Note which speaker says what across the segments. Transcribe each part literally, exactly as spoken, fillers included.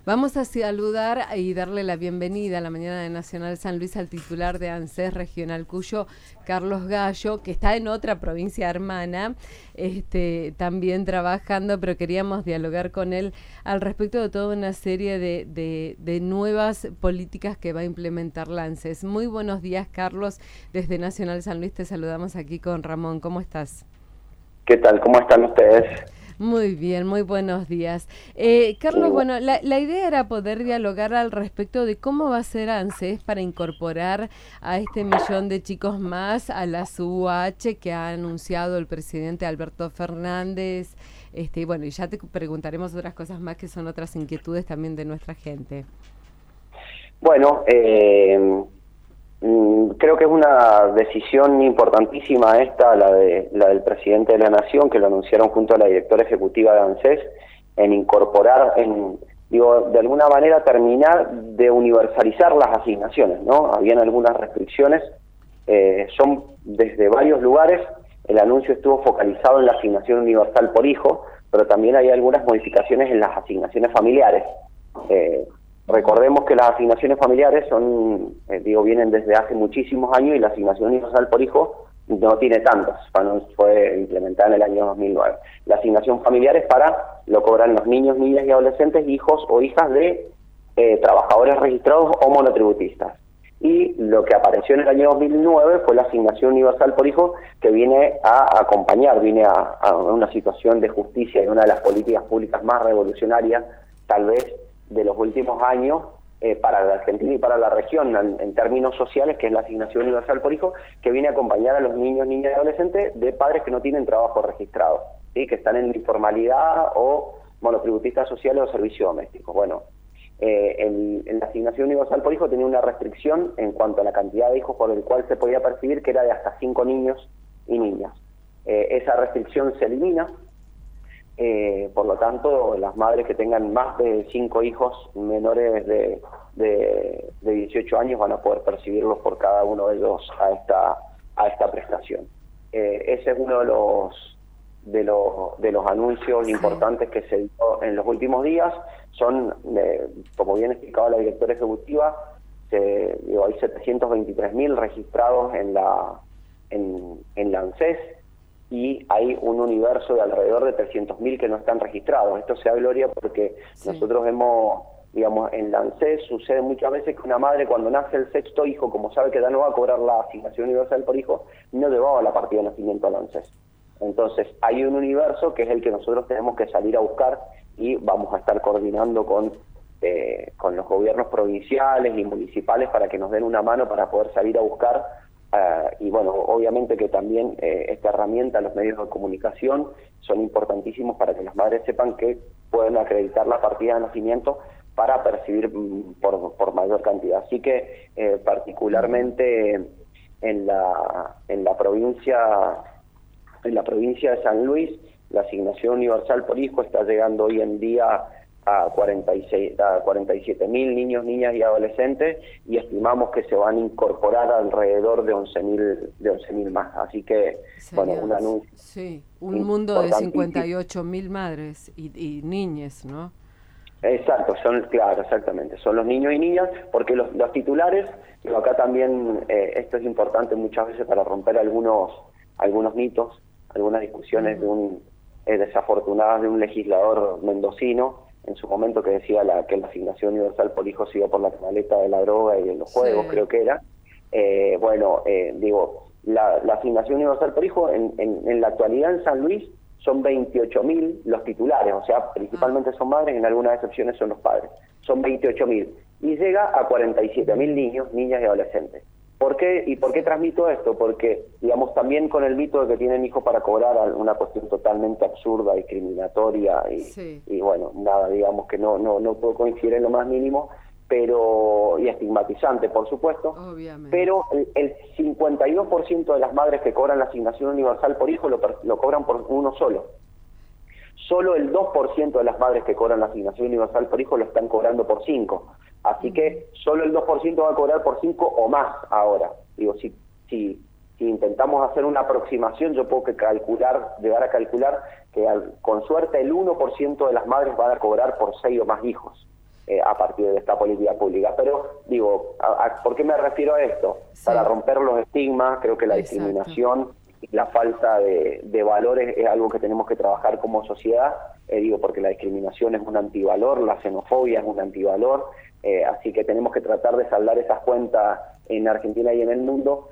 Speaker 1: Vamos a saludar y darle la bienvenida a la mañana de Nacional San Luis al titular de ANSES Regional Cuyo, Carlos Gallo, que está en otra provincia hermana, este, también trabajando, pero queríamos dialogar con él al respecto de toda una serie de, de, de nuevas políticas que va a implementar la ANSES. Muy buenos días, Carlos. Desde Nacional San Luis te saludamos aquí con Ramón. ¿Cómo estás?
Speaker 2: ¿Qué tal? ¿Cómo están ustedes?
Speaker 1: Muy bien, muy buenos días. Eh, Carlos, bueno, la, la idea era poder dialogar al respecto de cómo va a ser ANSES para incorporar a este millón de chicos más a las U H que ha anunciado el presidente Alberto Fernández. Este, y bueno, y ya te preguntaremos otras cosas más que son otras inquietudes también de nuestra gente.
Speaker 2: Bueno, eh... creo que es una decisión importantísima esta, la de la del presidente de la Nación, que lo anunciaron junto a la directora ejecutiva de ANSES, en incorporar, en digo, de alguna manera terminar de universalizar las asignaciones, ¿no? Habían algunas restricciones, eh, son desde varios lugares. El anuncio estuvo focalizado en la asignación universal por hijo, pero también hay algunas modificaciones en las asignaciones familiares. Eh, Recordemos que las asignaciones familiares son, eh, digo, vienen desde hace muchísimos años, y la asignación universal por hijo no tiene tantos, fue implementada en el año dos mil nueve. La asignación familiar es para, lo cobran los niños, niñas y adolescentes, hijos o hijas de eh, trabajadores registrados o monotributistas. Y lo que apareció en el año dos mil nueve fue la asignación universal por hijo, que viene a acompañar, viene a, a una situación de justicia y una de las políticas públicas más revolucionarias, tal vez, de los últimos años eh, para la Argentina y para la región en, en términos sociales, que es la asignación universal por hijo, que viene a acompañar a los niños, niñas y adolescentes de padres que no tienen trabajo registrado, ¿sí? Que están en informalidad o monotributistas sociales o servicios domésticos. Bueno, eh, en, en la asignación universal por hijo tenía una restricción en cuanto a la cantidad de hijos por el cual se podía percibir, que era de hasta cinco niños y niñas. Eh, esa restricción se elimina. Eh, por lo tanto, las madres que tengan más de cinco hijos menores de, de, de dieciocho años van a poder percibirlos por cada uno de ellos a esta a esta prestación. Eh, ese es uno de los de los de los anuncios importantes que se dio en los últimos días. Son, eh, como bien explicaba la directora ejecutiva, se, digo, hay setecientos veintitrés mil registrados en la en, en la ANSES, y hay un universo de alrededor de trescientos mil que no están registrados. Esto se da gloria porque sí. Nosotros hemos, digamos, en la ANSES sucede muchas veces que una madre, cuando nace el sexto hijo, como sabe que ya no va a cobrar la asignación universal por hijo, no llevaba la partida de nacimiento a la ANSES. Entonces hay un universo que es el que nosotros tenemos que salir a buscar, y vamos a estar coordinando con eh, con los gobiernos provinciales y municipales para que nos den una mano para poder salir a buscar. Uh, y bueno, obviamente que también eh, esta herramienta, los medios de comunicación, son importantísimos para que las madres sepan que pueden acreditar la partida de nacimiento para percibir mm, por, por mayor cantidad. Así que eh, particularmente en la en la provincia en la provincia de San Luis, la asignación universal por hijo está llegando hoy en día a cuarenta y seis, a cuarenta y siete mil niños, niñas y adolescentes, y estimamos que se van a incorporar alrededor de once mil más. Así que,
Speaker 1: Sería,
Speaker 2: bueno, un anuncio.
Speaker 1: Sí, un mundo de cincuenta y ocho mil madres y, y niñas, ¿no?
Speaker 2: Exacto, son, claro, exactamente. Son los niños y niñas, porque los, los titulares, pero acá también eh, esto es importante muchas veces para romper algunos algunos mitos, algunas discusiones uh-huh. de un eh, desafortunadas de un legislador mendocino en su momento, que decía la, que la asignación universal por hijo se iba por la canaleta de la droga y de los juegos, sí. creo que era. Eh, bueno, eh, digo, la, la asignación universal por hijo en, en, en la actualidad en San Luis son veintiocho mil los titulares, o sea, principalmente son madres, en algunas excepciones son los padres. Son veintiocho mil y llega a cuarenta y siete mil niños, niñas y adolescentes. ¿Por qué? ¿Y por qué transmito esto? Porque, digamos, también con el mito de que tienen hijos para cobrar, una cuestión totalmente absurda, discriminatoria y, sí. y bueno, nada, digamos que no no no puedo coincidir en lo más mínimo, pero y estigmatizante, por supuesto.
Speaker 1: Obviamente.
Speaker 2: Pero el, el cincuenta y dos por ciento de las madres que cobran la asignación universal por hijo lo, lo cobran por uno solo. Solo el dos por ciento de las madres que cobran la asignación universal por hijo lo están cobrando por cinco. Así que solo el dos por ciento va a cobrar por cinco o más ahora. Digo, si, si, si intentamos hacer una aproximación, yo puedo que calcular, llegar a calcular que al, con suerte el uno por ciento de las madres van a cobrar por seis o más hijos. eh, a partir de esta política pública. Pero digo, a, a, ¿por qué me refiero a esto? Sí. Para romper los estigmas. Creo que la Exacto. discriminación y la falta de, de valores es algo que tenemos que trabajar como sociedad, eh, digo, porque la discriminación es un antivalor, la xenofobia es un antivalor, eh, así que tenemos que tratar de saldar esas cuentas en Argentina y en el mundo,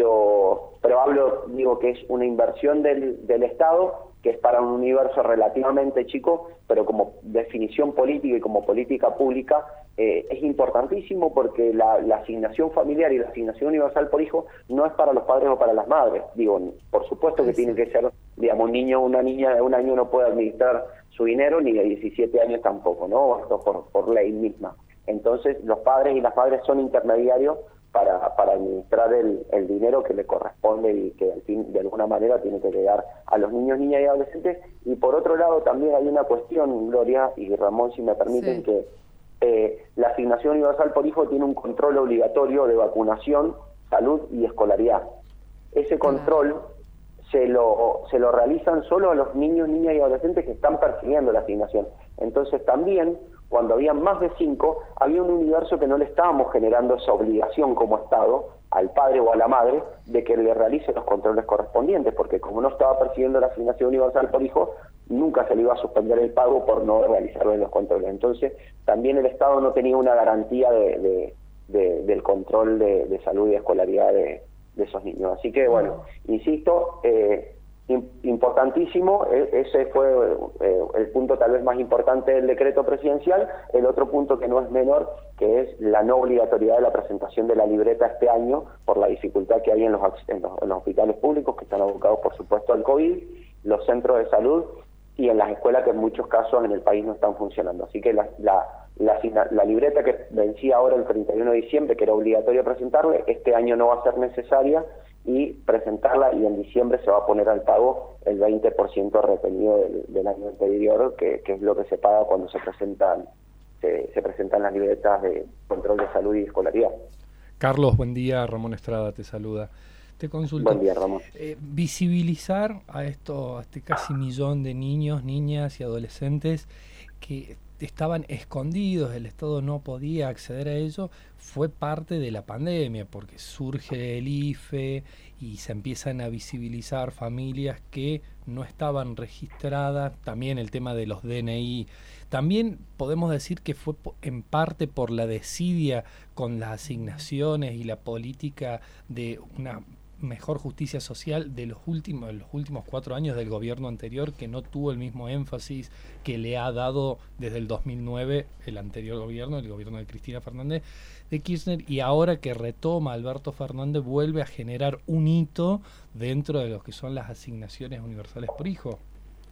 Speaker 2: pero pero hablo, digo, que es una inversión del, del Estado, que es para un universo relativamente chico, pero como definición política y como política pública eh, es importantísimo, porque la, la asignación familiar y la asignación universal por hijo no es para los padres o para las madres. Digo, por supuesto que tiene que ser, digamos, un niño o una niña de un año no puede administrar su dinero, ni de diecisiete años tampoco, ¿no? Esto por, por ley misma. Entonces, los padres y las madres son intermediarios para, para administrar el, el dinero que le corresponde y que al fin, de alguna manera tiene que llegar a los niños, niñas y adolescentes. Y por otro lado también hay una cuestión, Gloria y Ramón, si me permiten, sí. que eh, la asignación universal por hijo tiene un control obligatorio de vacunación, salud y escolaridad. Ese control claro. se lo se lo realizan solo a los niños, niñas y adolescentes que están percibiendo la asignación. Entonces también, cuando había más de cinco, había un universo que no le estábamos generando esa obligación como Estado al padre o a la madre de que le realice los controles correspondientes, porque como no estaba percibiendo la asignación universal por hijo, nunca se le iba a suspender el pago por no realizarle los controles. Entonces, también el Estado no tenía una garantía de, de, de, del control de, de salud y de escolaridad de, de esos niños. Así que, bueno, insisto, eh, importantísimo, ese fue eh, el punto tal vez más importante del decreto presidencial. El otro punto que no es menor, que es la no obligatoriedad de la presentación de la libreta este año por la dificultad que hay en los, en los, en los hospitales públicos, que están abocados por supuesto al COVID, los centros de salud y en las escuelas que en muchos casos en el país no están funcionando. Así que la, la, la, la libreta que vencía ahora el treinta y uno de diciembre, que era obligatorio presentarle, este año no va a ser necesaria, y presentarla, y en diciembre se va a poner al pago el veinte por ciento retenido del, del año anterior, que, que es lo que se paga cuando se presentan se, se presentan las libretas de control de salud y escolaridad.
Speaker 3: Carlos, buen día. Ramón Estrada te saluda. Te consulto.
Speaker 2: Buen día, Ramón.
Speaker 3: Eh, visibilizar a, esto, a este casi millón de niños, niñas y adolescentes que estaban escondidos, el Estado no podía acceder a ello, fue parte de la pandemia, porque surge el I F E y se empiezan a visibilizar familias que no estaban registradas, también el tema de los D N I. También podemos decir que fue en parte por la desidia con las asignaciones y la política de una mejor justicia social de los últimos los últimos cuatro años del gobierno anterior, que no tuvo el mismo énfasis que le ha dado desde el dos mil nueve el anterior gobierno, el gobierno de Cristina Fernández de Kirchner, y ahora que retoma Alberto Fernández vuelve a generar un hito dentro de lo que son las asignaciones universales por hijo.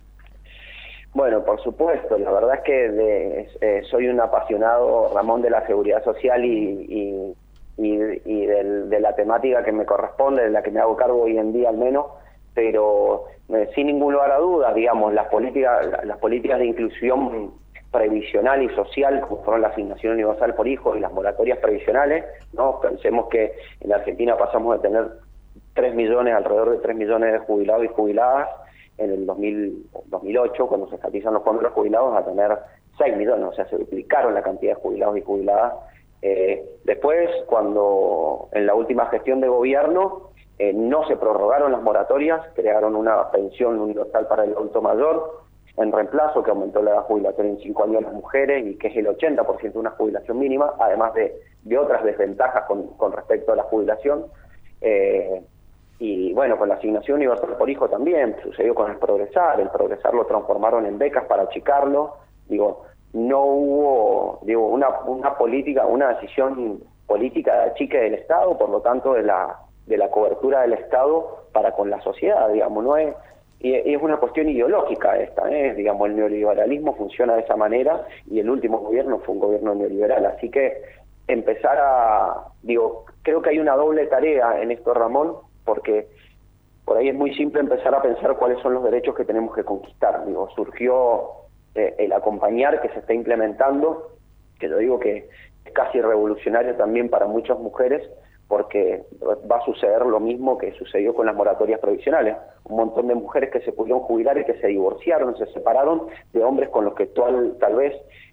Speaker 2: Bueno, por supuesto, la verdad es que de, eh, soy un apasionado, Ramón, de la seguridad social y, y y, y del, de la temática que me corresponde, de la que me hago cargo hoy en día al menos, pero eh, sin ningún lugar a dudas, digamos, las políticas las políticas de inclusión previsional y social, como fueron la asignación universal por hijo y las moratorias previsionales, ¿no? Pensemos que en Argentina pasamos de tener tres millones, alrededor de tres millones de jubilados y jubiladas en el dos mil, dos mil ocho, cuando se estatizan los fondos de los jubilados, a tener seis millones, o sea, se duplicaron la cantidad de jubilados y jubiladas. Eh, después, cuando en la última gestión de gobierno eh, no se prorrogaron las moratorias, crearon una pensión universal para el adulto mayor en reemplazo, que aumentó la edad jubilatoria en cinco años a las mujeres y que es el ochenta por ciento de una jubilación mínima, además de, de otras desventajas con, con respecto a la jubilación. Eh, y bueno, con la asignación universal por hijo también sucedió con el Progresar. El Progresar lo transformaron en becas para achicarlo. Digo, no hubo digo una una política, una decisión política de achique del Estado, por lo tanto de la de la cobertura del Estado para con la sociedad, digamos, no es y es una cuestión ideológica esta, ¿eh? Digamos, el neoliberalismo funciona de esa manera y el último gobierno fue un gobierno neoliberal, así que empezar a, digo, creo que hay una doble tarea en esto, Ramón, porque por ahí es muy simple empezar a pensar cuáles son los derechos que tenemos que conquistar. Digo, surgió el acompañar que se está implementando, que yo digo que es casi revolucionario también para muchas mujeres, porque va a suceder lo mismo que sucedió con las moratorias provisionales. Un montón de mujeres que se pudieron jubilar y que se divorciaron, se separaron de hombres con los que tal, tal vez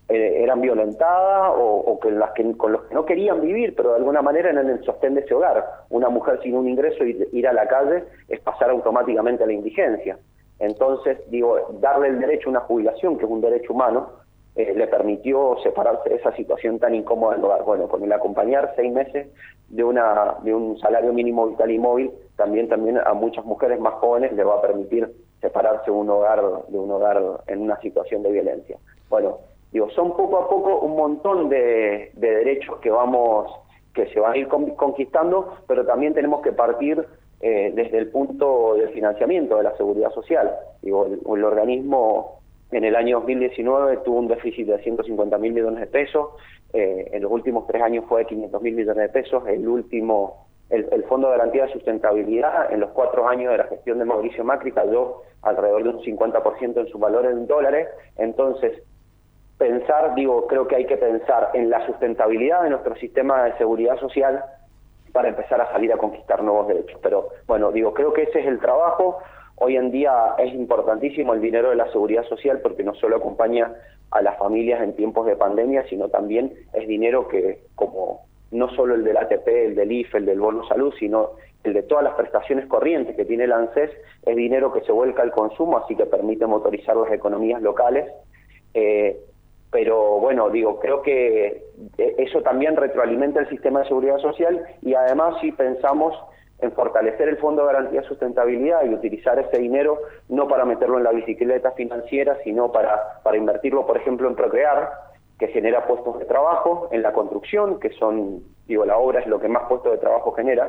Speaker 2: eh, eran violentadas o, o que las que con los que no querían vivir, pero de alguna manera eran el sostén de ese hogar. Una mujer sin un ingreso, ir, ir a la calle es pasar automáticamente a la indigencia. Entonces, digo, darle el derecho a una jubilación, que es un derecho humano, eh, le permitió separarse de esa situación tan incómoda del hogar. Bueno, con el acompañar seis meses de una de un salario mínimo vital y móvil, también también a muchas mujeres más jóvenes le va a permitir separarse de un hogar de un hogar en una situación de violencia. Bueno, digo, son poco a poco un montón de, de derechos que vamos que se van a ir conquistando, pero también tenemos que partir eh, desde el punto del financiamiento de la seguridad social. Digo, el, el organismo en el año dos mil diecinueve tuvo un déficit de ciento cincuenta mil millones de pesos, eh, en los últimos tres años fue de quinientos mil millones de pesos, el último, el, el Fondo de Garantía de Sustentabilidad en los cuatro años de la gestión de Mauricio Macri cayó alrededor de un cincuenta por ciento en su valor en dólares. Entonces, pensar, digo, creo que hay que pensar en la sustentabilidad de nuestro sistema de seguridad social para empezar a salir a conquistar nuevos derechos. Pero, bueno, digo, creo que ese es el trabajo. Hoy en día es importantísimo el dinero de la seguridad social porque no solo acompaña a las familias en tiempos de pandemia, sino también es dinero que, como no solo el del A T P, el del I F E, el del bono salud, sino el de todas las prestaciones corrientes que tiene el ANSES, es dinero que se vuelca al consumo, así que permite motorizar las economías locales. Eh, pero bueno, digo, creo que eso también retroalimenta el sistema de seguridad social y además si pensamos en fortalecer el Fondo de Garantía de Sustentabilidad y utilizar ese dinero no para meterlo en la bicicleta financiera, sino para, para invertirlo, por ejemplo, en Procrear, que genera puestos de trabajo, en la construcción, que son, digo, la obra es lo que más puestos de trabajo genera,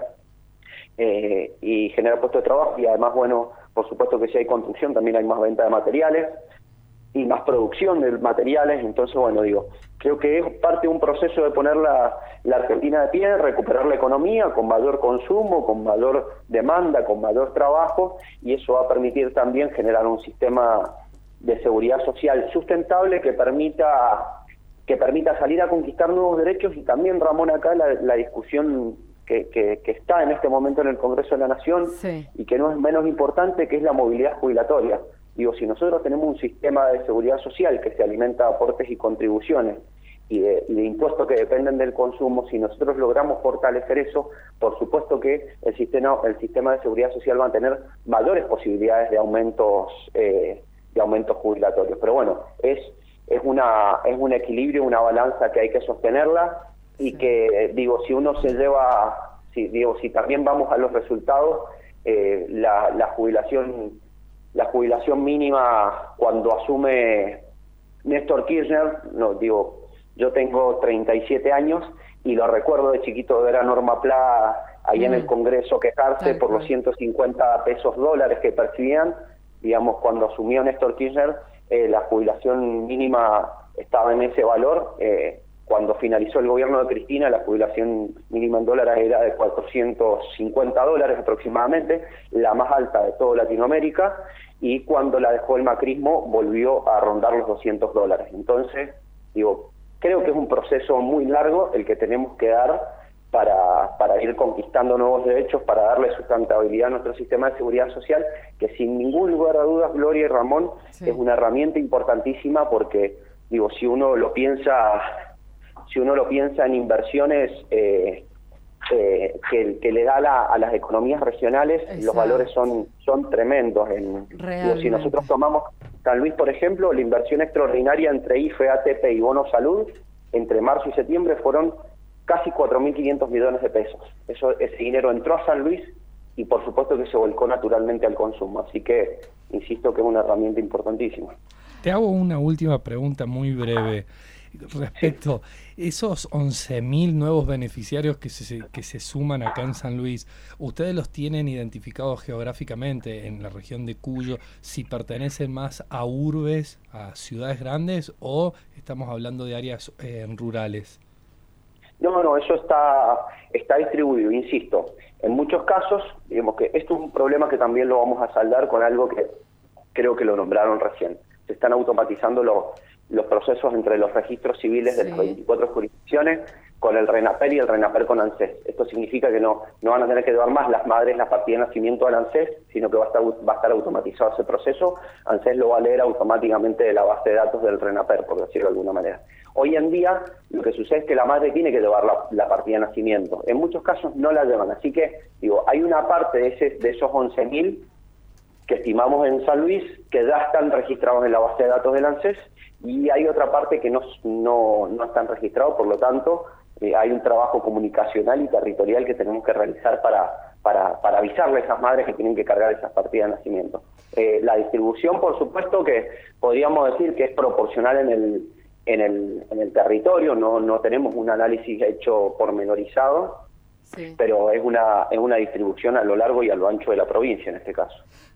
Speaker 2: eh, y genera puestos de trabajo, y además, bueno, por supuesto que si hay construcción también hay más venta de materiales, y más producción de materiales. Entonces, bueno, digo, creo que es parte de un proceso de poner la, la Argentina de pie, recuperar la economía con mayor consumo, con mayor demanda, con mayor trabajo, y eso va a permitir también generar un sistema de seguridad social sustentable que permita que permita salir a conquistar nuevos derechos. Y también, Ramón, acá la, la discusión que, que, que está en este momento en el Congreso de la Nación, sí, y que no es menos importante, que es la movilidad jubilatoria. Digo, si nosotros tenemos un sistema de seguridad social que se alimenta de aportes y contribuciones y de, y de impuestos que dependen del consumo, si nosotros logramos fortalecer eso, por supuesto que el sistema el sistema de seguridad social va a tener mayores posibilidades de aumentos eh, de aumentos jubilatorios. Pero bueno, es es una es un equilibrio, una balanza que hay que sostenerla y sí, que digo, si uno se lleva, si digo, si también vamos a los resultados, eh, la, la jubilación La jubilación mínima cuando asume Néstor Kirchner, no digo, yo tengo treinta y siete años y lo recuerdo de chiquito ver a Norma Pla ahí mm. en el Congreso quejarse Tal por cual. los ciento cincuenta pesos dólares que percibían. Digamos, cuando asumió Néstor Kirchner, eh, la jubilación mínima estaba en ese valor. Eh, cuando finalizó el gobierno de Cristina, la jubilación mínima en dólares era de cuatrocientos cincuenta dólares aproximadamente, la más alta de toda Latinoamérica, y cuando la dejó el macrismo volvió a rondar los doscientos dólares. Entonces, digo, creo que es un proceso muy largo el que tenemos que dar para, para ir conquistando nuevos derechos, para darle sustentabilidad a nuestro sistema de seguridad social, que sin ningún lugar a dudas, Gloria y Ramón, sí, es una herramienta importantísima porque, digo, si uno lo piensa... Si uno lo piensa en inversiones eh, eh, que, que le da la, a las economías regionales, Exacto. los valores son son tremendos. En, digo, si nosotros tomamos San Luis, por ejemplo, la inversión extraordinaria entre I F E, A T P y Bono Salud, entre marzo y septiembre fueron casi cuatro mil quinientos millones de pesos. Eso, ese dinero entró a San Luis y por supuesto que se volcó naturalmente al consumo. Así que, insisto que es una herramienta importantísima.
Speaker 3: Te hago una última pregunta muy breve. Respecto a esos once mil nuevos beneficiarios que se, que se suman acá en San Luis, ¿ustedes los tienen identificados geográficamente en la región de Cuyo, si pertenecen más a urbes, a ciudades grandes, o estamos hablando de áreas eh, rurales?
Speaker 2: No, no, eso está, está distribuido, insisto. En muchos casos, digamos que esto es un problema que también lo vamos a saldar con algo que creo que lo nombraron recién. Se están automatizando los... los procesos entre los registros civiles sí. de las veinticuatro jurisdicciones, con el RENAPER y el RENAPER con ANSES. Esto significa que no, no van a tener que llevar más las madres la partida de nacimiento al ANSES, sino que va a estar, va a estar automatizado ese proceso. ANSES lo va a leer automáticamente de la base de datos del RENAPER, por decirlo de alguna manera. Hoy en día lo que sucede es que la madre tiene que llevar la, la partida de nacimiento. En muchos casos no la llevan, así que digo, hay una parte de, ese, de esos once mil que estimamos en San Luis que ya están registrados en la base de datos del ANSES, y hay otra parte que no, no, no están registrados, por lo tanto eh, hay un trabajo comunicacional y territorial que tenemos que realizar para, para, para avisarle a esas madres que tienen que cargar esas partidas de nacimiento. Eh, la distribución, por supuesto, que podríamos decir que es proporcional en el, en el, en el territorio, no, no tenemos un análisis hecho pormenorizado, sí. pero es una, es una distribución a lo largo y a lo ancho de la provincia en este caso.